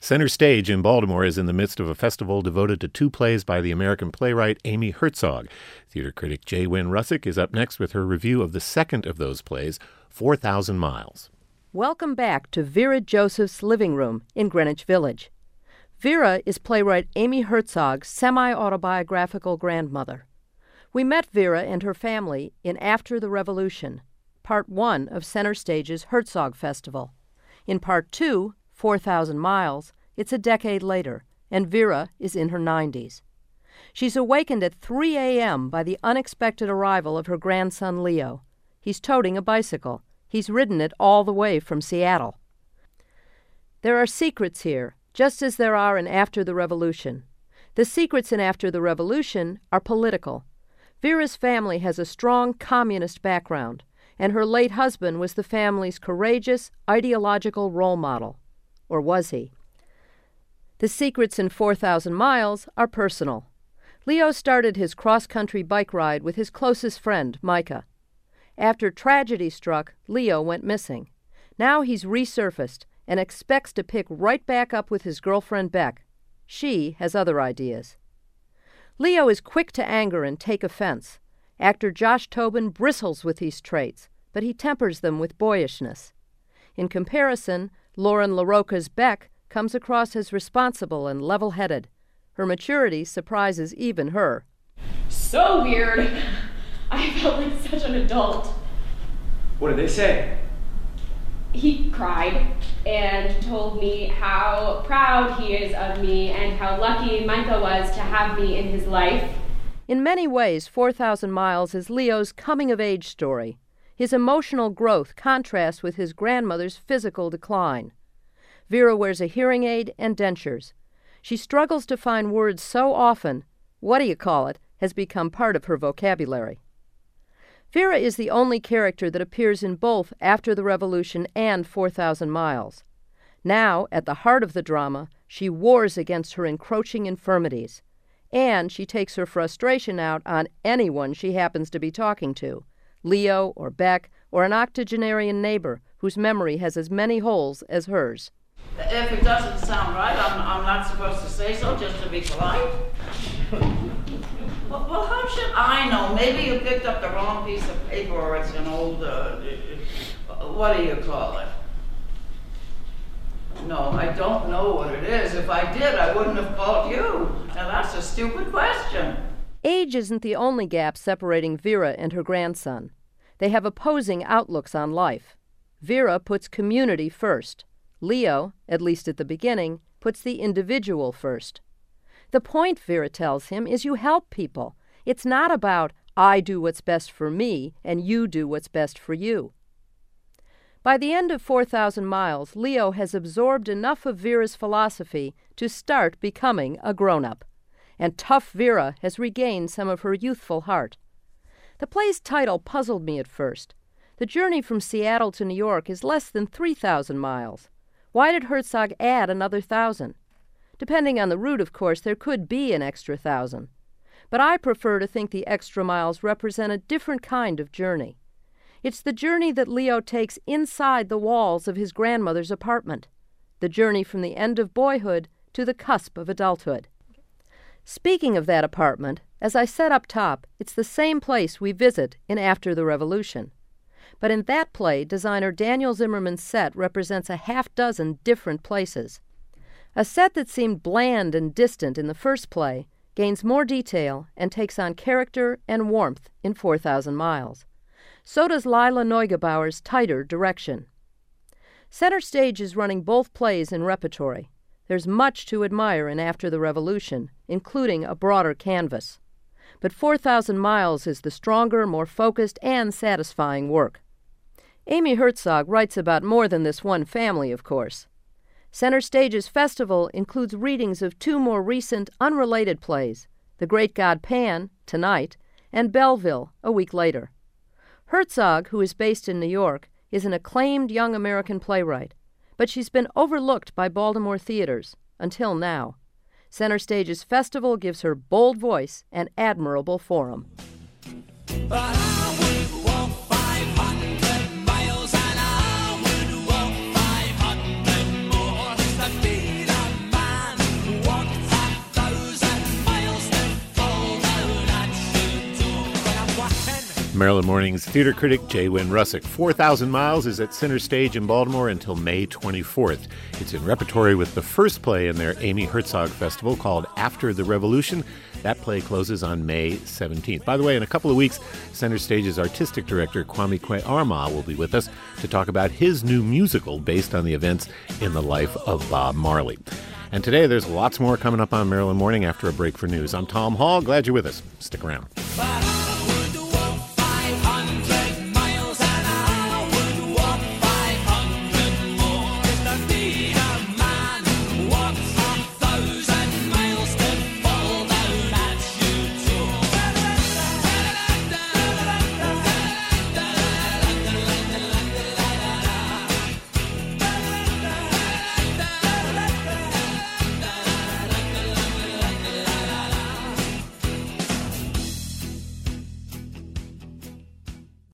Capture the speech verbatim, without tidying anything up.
Center Stage in Baltimore is in the midst of a festival devoted to two plays by the American playwright Amy Herzog. Theater critic J. Wynn Russick is up next with her review of the second of those plays, four thousand miles. Welcome back to Vera Joseph's living room in Greenwich Village. Vera is playwright Amy Herzog's semi-autobiographical grandmother. We met Vera and her family in After the Revolution, Part one of Center Stage's Herzog Festival. In Part two, four thousand miles, it's a decade later, and Vera is in her nineties. She's awakened at three a.m. by the unexpected arrival of her grandson Leo. He's toting a bicycle. He's ridden it all the way from Seattle. There are secrets here, just as there are in After the Revolution. The secrets in After the Revolution are political. Vera's family has a strong communist background, and her late husband was the family's courageous, ideological role model. Or was he? The secrets in four thousand miles are personal. Leo started his cross-country bike ride with his closest friend, Micah. After tragedy struck, Leo went missing. Now he's resurfaced and expects to pick right back up with his girlfriend Beck. She has other ideas. Leo is quick to anger and take offense. Actor Josh Tobin bristles with these traits, but he tempers them with boyishness. In comparison, Lauren LaRocca's Beck comes across as responsible and level-headed. Her maturity surprises even her. So weird. I felt like such an adult. What did they say? He cried and told me how proud he is of me and how lucky Micah was to have me in his life. In many ways, four thousand miles is Leo's coming-of-age story. His emotional growth contrasts with his grandmother's physical decline. Vera wears a hearing aid and dentures. She struggles to find words so often, what do you call it, has become part of her vocabulary. Vera is the only character that appears in both After the Revolution and four thousand miles. Now, at the heart of the drama, she wars against her encroaching infirmities. And she takes her frustration out on anyone she happens to be talking to, Leo or Beck or an octogenarian neighbor whose memory has as many holes as hers. If it doesn't sound right, I'm, I'm not supposed to say so just to be polite. well, well, how should I know? Maybe you picked up the wrong piece of paper or it's an old, uh, what do you call it? No, I don't know what it is. If I did, I wouldn't have called you. Now that's a stupid question. Age isn't the only gap separating Vera and her grandson. They have opposing outlooks on life. Vera puts community first. Leo, at least at the beginning, puts the individual first. The point, Vera tells him, is you help people. It's not about, I do what's best for me and you do what's best for you. By the end of four thousand miles, Leo has absorbed enough of Vera's philosophy to start becoming a grown-up. And tough Vera has regained some of her youthful heart. The play's title puzzled me at first. The journey from Seattle to New York is less than three thousand miles. Why did Herzog add another thousand? Depending on the route, of course, there could be an extra thousand. But I prefer to think the extra miles represent a different kind of journey. It's the journey that Leo takes inside the walls of his grandmother's apartment. The journey from the end of boyhood to the cusp of adulthood. Speaking of that apartment, as I said up top, it's the same place we visit in After the Revolution. But in that play, designer Daniel Zimmerman's set represents a half dozen different places. A set that seemed bland and distant in the first play gains more detail and takes on character and warmth in four thousand miles. So does Lila Neugebauer's tighter direction. Center Stage is running both plays in repertory. There's much to admire in After the Revolution, including a broader canvas. But four thousand miles is the stronger, more focused, and satisfying work. Amy Herzog writes about more than this one family, of course. Center Stage's festival includes readings of two more recent, unrelated plays, The Great God Pan, tonight, and Belleville, a week later. Herzog, who is based in New York, is an acclaimed young American playwright, but she's been overlooked by Baltimore theaters, until now. Center Stage's festival gives her bold voice and admirable forum. But I would walk five hundred miles and I would walk five hundred more just to be the Maryland Morning's theater critic J. Wynn Russick. four thousand Miles is at Center Stage in Baltimore until May twenty-fourth. It's in repertory with the first play in their Amy Herzog Festival called After the Revolution. That play closes on May seventeenth. By the way, in a couple of weeks, Center Stage's artistic director Kwame Kwe-Armah will be with us to talk about his new musical based on the events in the life of Bob Marley. And today, there's lots more coming up on Maryland Morning after a break for news. I'm Tom Hall. Glad you're with us. Stick around.